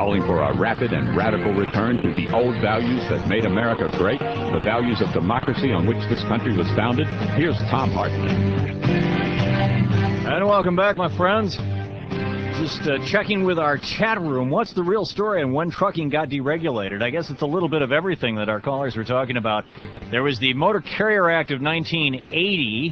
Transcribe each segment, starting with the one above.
calling for a rapid and radical return to the old values that made America great, the values of democracy on which this country was founded. Here's Thom Hartmann. And welcome back, my friends. Just checking with our chat room. What's the real story on when trucking got deregulated? I guess it's a little bit of everything that our callers were talking about. There was the Motor Carrier Act of 1980.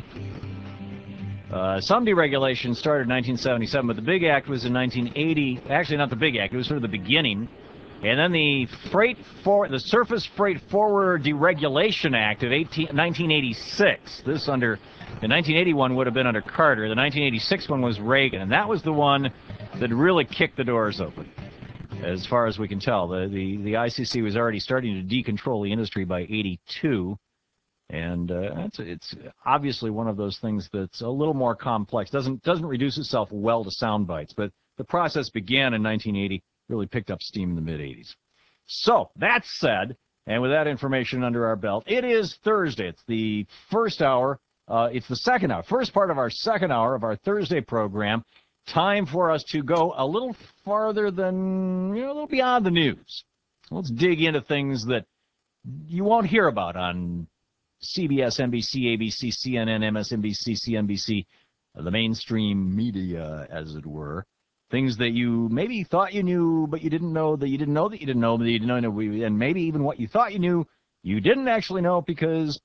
Some deregulation started in 1977, but the big act was in 1980. Actually, not the big act. It was sort of the beginning. And then the Surface Freight Forwarder Deregulation Act of 1986. This under the 1981 would have been under Carter. The 1986 one was Reagan, and that was the one that really kicked the doors open, as far as we can tell. The ICC was already starting to decontrol the industry by 82. And it's obviously one of those things that's a little more complex. Doesn't reduce itself well to sound bites, but the process began in 1980, really picked up steam in the mid-'80s. So that said, and with that information under our belt, it is Thursday. It's the first hour. It's the second hour, first part of our second hour of our Thursday program. Time for us to go a little farther than, a little beyond the news. Let's dig into things that you won't hear about on CBS, NBC, ABC, CNN, MSNBC, CNBC, the mainstream media, as it were. Things that you maybe thought you knew, but you didn't know that you didn't know that you didn't know that you didn't know, and maybe even what you thought you knew, you didn't actually know because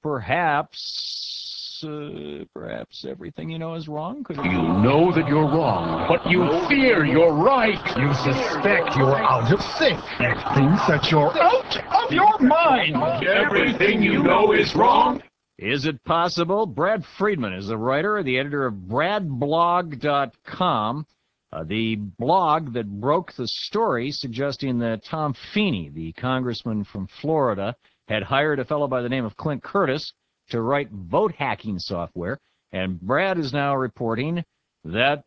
perhaps everything you know is wrong. You know that you're wrong, but you fear you're right. You suspect you're out of sync. You think that you're out of your mind. Everything you know is wrong. Is it possible? Brad Friedman is the writer, the editor of bradblog.com, the blog that broke the story suggesting that Tom Feeney, the congressman from Florida, had hired a fellow by the name of Clint Curtis to write vote hacking software. And Brad is now reporting that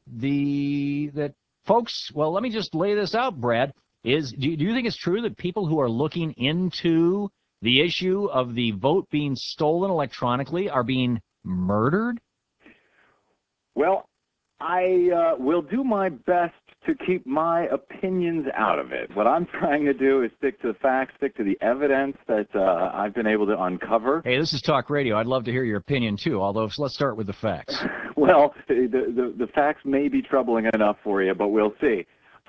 folks, well, let me just lay this out, Brad. Do you think it's true that people who are looking into the issue of the vote being stolen electronically are being murdered? Well, I will do my best to keep my opinions out of it. What I'm trying to do is stick to the facts, stick to the evidence that I've been able to uncover. Hey, this is Talk Radio. I'd love to hear your opinion, too, although let's start with the facts. Well, the facts may be troubling enough for you, but we'll see.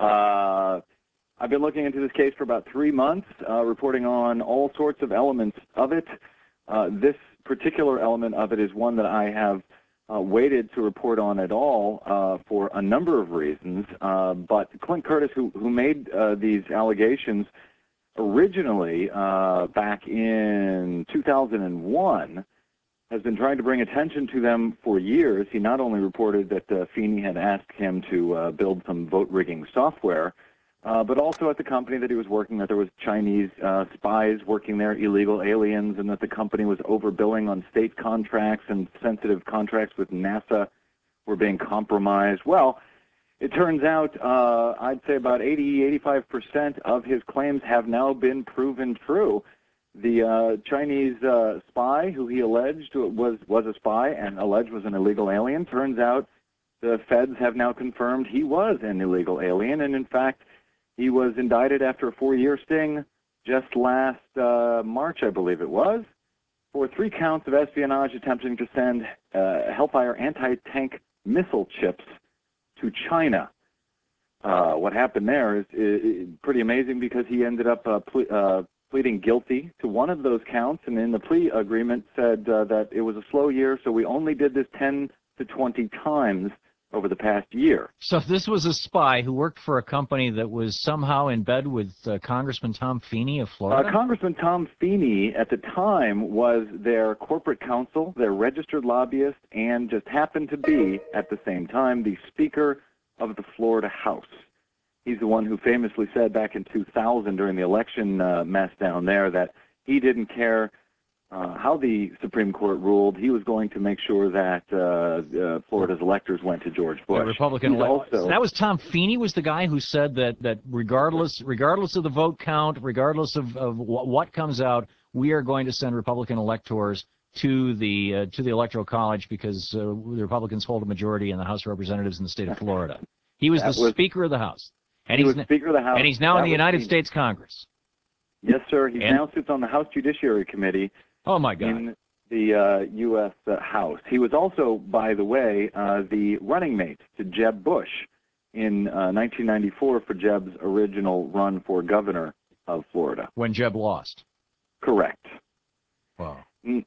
I've been looking into this case for about 3 months, reporting on all sorts of elements of it. This particular element of it is one that I have waited to report on at all for a number of reasons. But Clint Curtis, who made these allegations originally back in 2001, has been trying to bring attention to them for years. He not only reported that Feeney had asked him to build some vote rigging software, but also at the company that he was working at, there was Chinese spies working there, illegal aliens, and that the company was overbilling on state contracts and sensitive contracts with NASA were being compromised. Well, it turns out I'd say about 85% of his claims have now been proven true. The Chinese spy who he alleged was a spy and alleged was an illegal alien, turns out the feds have now confirmed he was an illegal alien, and in fact, he was indicted after a 4-year sting just last March, I believe it was, for 3 counts of espionage attempting to send Hellfire anti-tank missile chips to China. What happened there is pretty amazing because he ended up pleading guilty to one of those counts, and in the plea agreement said that it was a slow year, so we only did this 10 to 20 times over the past year. So this was a spy who worked for a company that was somehow in bed with Congressman Tom Feeney of Florida? Congressman Tom Feeney at the time was their corporate counsel, their registered lobbyist, and just happened to be, at the same time, the Speaker of the Florida House. He's the one who famously said back in 2000 during the election mess down there that he didn't care how the Supreme Court ruled. He was going to make sure that Florida's electors went to George Bush. The Republican electors. That was Tom Feeney was the guy who said that regardless of the vote count, regardless of what comes out, we are going to send Republican electors to the Electoral College because the Republicans hold a majority in the House of Representatives in the state of Florida. He was the Speaker of the House. And he was Speaker of the House. And he's now in the United States Congress. Yes, sir. He now sits on the House Judiciary Committee. Oh, my God. In the U.S. House. He was also, by the way, the running mate to Jeb Bush in 1994 for Jeb's original run for governor of Florida. When Jeb lost. Correct. Wow.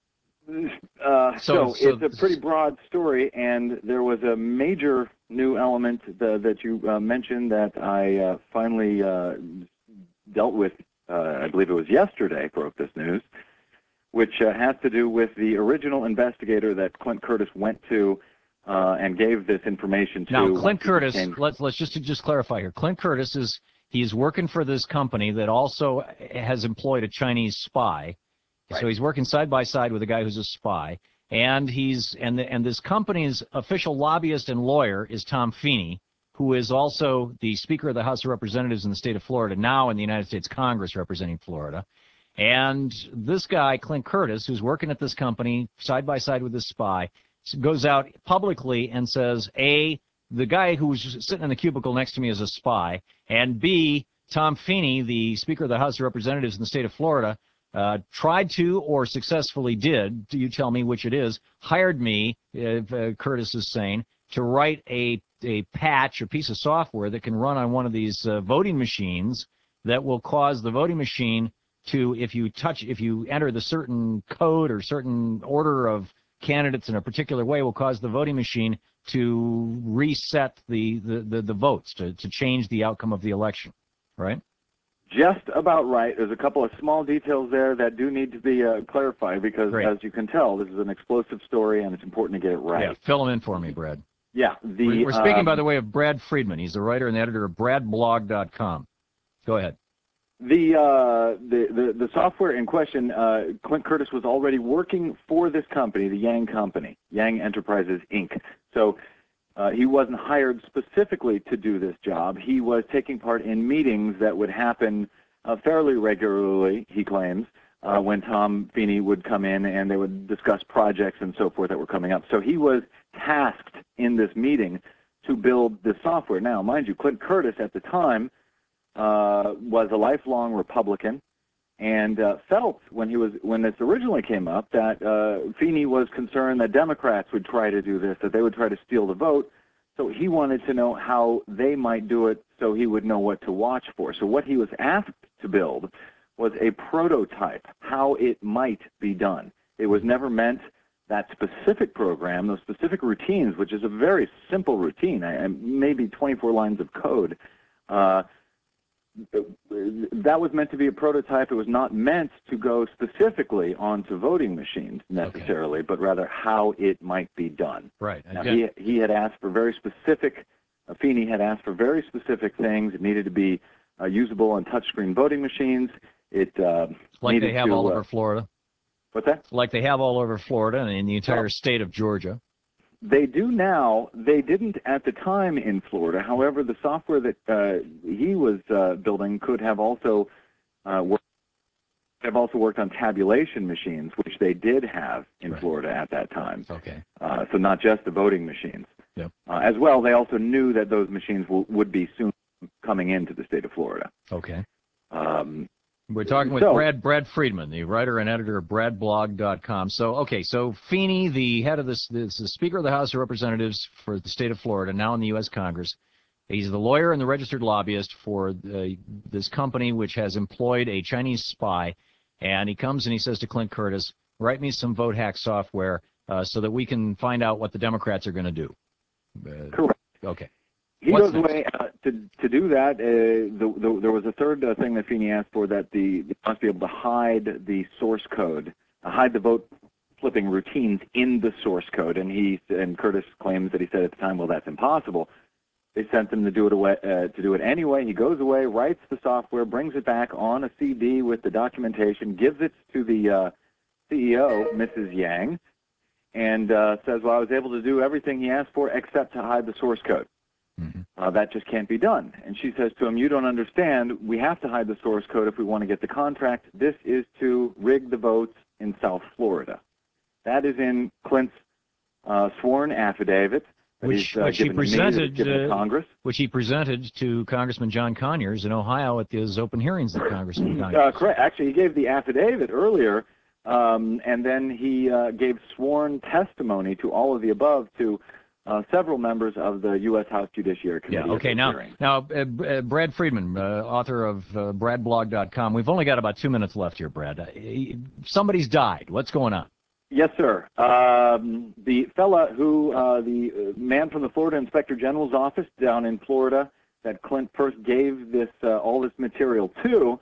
So it's a pretty broad story, and there was a major new element that you mentioned that I finally dealt with, I believe it was yesterday, broke this news, which has to do with the original investigator that Clint Curtis went to and gave this information to. Now, Clint Curtis, let's just clarify here. Clint Curtis he's working for this company that also has employed a Chinese spy. Right. So he's working side by side with a guy who's a spy, and this company's official lobbyist and lawyer is Tom Feeney, who is also the Speaker of the House of Representatives in the state of Florida, now in the United States Congress representing Florida. And this guy, Clint Curtis, who's working at this company side by side with this spy, goes out publicly and says, A, the guy who's sitting in the cubicle next to me is a spy, and B, Tom Feeney, the Speaker of the House of Representatives in the state of Florida, tried to or successfully did, you tell me which it is, hired me, Curtis is saying, to write a patch, a piece of software that can run on one of these voting machines that will cause the voting machine to, if you enter the certain code or certain order of candidates in a particular way, will cause the voting machine to reset the votes, to change the outcome of the election, right? Just about right. There's a couple of small details there that do need to be clarified because, as you can tell, this is an explosive story and it's important to get it right. Yeah, fill them in for me, Brad. Yeah. We're speaking, by the way, of Brad Friedman. He's the writer and editor of BradBlog.com. Go ahead. The software in question, Clint Curtis was already working for this company, the Yang Company, Yang Enterprises, Inc. So he wasn't hired specifically to do this job. He was taking part in meetings that would happen fairly regularly, he claims, when Tom Feeney would come in and they would discuss projects and so forth that were coming up. So he was tasked in this meeting to build the software. Now, mind you, Clint Curtis at the time was a lifelong Republican and felt when this originally came up that Feeney was concerned that Democrats would try to do this, that they would try to steal the vote. So he wanted to know how they might do it so he would know what to watch for. So what he was asked to build was a prototype, how it might be done. It was never meant that specific program, those specific routines, which is a very simple routine, maybe 24 lines of code, that was meant to be a prototype. It was not meant to go specifically onto voting machines necessarily, but rather how it might be done. Right. Now, he had asked for very specific, Feeney had asked for very specific things. It needed to be usable on touchscreen voting machines. It like they have all over Florida. What's that? Like they have all over Florida and in the entire state of Georgia. They do now. They didn't at the time in Florida. However, the software that he was building could have also worked on tabulation machines, which they did have in Florida at that time. Okay. So not just the voting machines. Yep. As well, they also knew that those machines would be soon coming into the state of Florida. Okay. We're talking with Brad Friedman, the writer and editor of BradBlog.com. So Feeney, the head of the Speaker of the House of Representatives for the state of Florida, now in the U.S. Congress, he's the lawyer and the registered lobbyist for this company which has employed a Chinese spy, and he comes and he says to Clint Curtis, write me some vote hack software so that we can find out what the Democrats are going to do. Correct. Okay. He goes away to do that. There was a third thing that Feeney asked for, that they must be able to hide the source code, hide the vote flipping routines in the source code. And Curtis claims that he said at the time, well, that's impossible. They sent him to do it anyway. He goes away, writes the software, brings it back on a CD with the documentation, gives it to the CEO, Mrs. Yang, and says, well, I was able to do everything he asked for except to hide the source code. That just can't be done. And she says to him, you don't understand. We have to hide the source code if we want to get the contract. This is to rig the votes in South Florida. That is in Clint's sworn affidavit. which he presented to Congressman John Conyers in Ohio at his open hearings at Congressman Conyers. Correct. Actually, he gave the affidavit earlier, and then he gave sworn testimony to all of the above to several members of the U.S. House Judiciary Committee. Yeah, okay. Now, Brad Friedman, author of BradBlog.com. We've only got about 2 minutes left here, Brad. Somebody's died. What's going on? Yes, sir. The fella who, the man from the Florida Inspector General's office down in Florida that Clint first gave this all this material to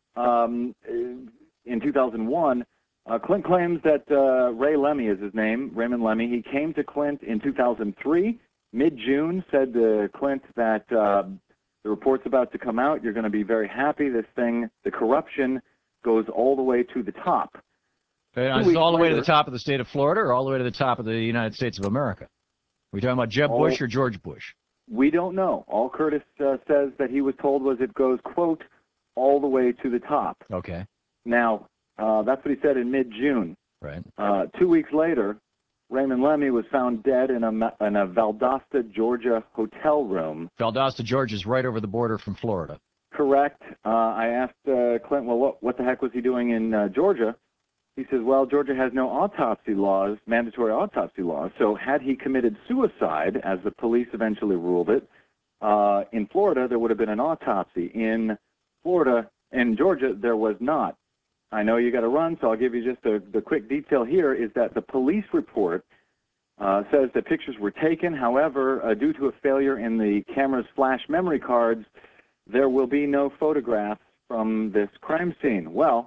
in 2001, Clint claims that Ray Lemmy is his name, Raymond Lemmy. He came to Clint in 2003, mid-June, said to Clint that the report's about to come out. You're going to be very happy. This thing, the corruption, goes all the way to the top. It's all the way to the top of the state of Florida or all the way to the top of the United States of America? Are we talking about Jeb Bush or George Bush? We don't know. All Curtis says that he was told was it goes, quote, all the way to the top. Okay. Now, that's what he said in mid-June. Right. 2 weeks later, Raymond Lemmy was found dead in a Valdosta, Georgia hotel room. Valdosta, Georgia is right over the border from Florida. Correct. I asked Clint, well, what the heck was he doing in Georgia? He says, well, Georgia has no autopsy laws, mandatory autopsy laws, so had he committed suicide, as the police eventually ruled it, in Florida there would have been an autopsy. In Georgia, there was not. I know you got to run, so I'll give you just the quick detail here, is that the police report says that pictures were taken. However, due to a failure in the camera's flash memory cards, there will be no photographs from this crime scene. Well,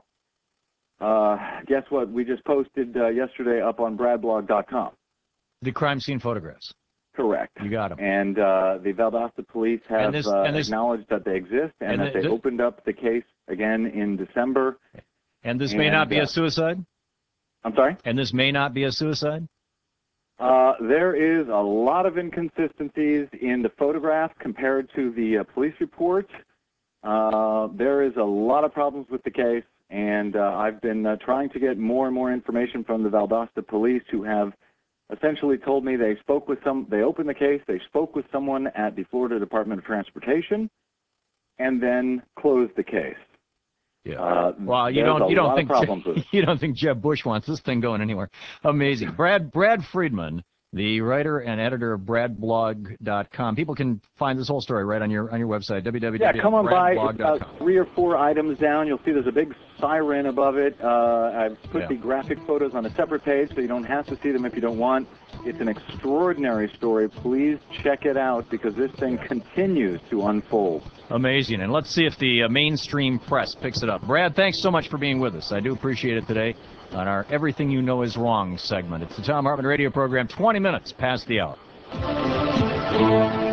guess what? We just posted yesterday up on BradBlog.com. The crime scene photographs. Correct. You got them. And the Valdosta police have acknowledged that they exist and that they opened up the case again in December. And this may not be a suicide? I'm sorry? And this may not be a suicide? There is a lot of inconsistencies in the photograph compared to the police report. There is a lot of problems with the case, and I've been trying to get more and more information from the Valdosta police, who have essentially told me they opened the case, they spoke with someone at the Florida Department of Transportation, and then closed the case. Yeah. Well, you don't think Jeb Bush wants this thing going anywhere? Amazing. Brad Friedman, the writer and editor of BradBlog.com. People can find this whole story right on your website, www.bradblog.com. Yeah, come on by. It's about 3 or 4 items down. You'll see there's a big siren above it. I've put the graphic photos on a separate page, so you don't have to see them if you don't want. It's an extraordinary story. Please check it out, because this thing continues to unfold. Amazing. And let's see if the mainstream press picks it up. Brad, thanks so much for being with us. I do appreciate it today on our Everything You Know Is Wrong segment. It's the Thom Hartmann radio program, 20 minutes past the hour.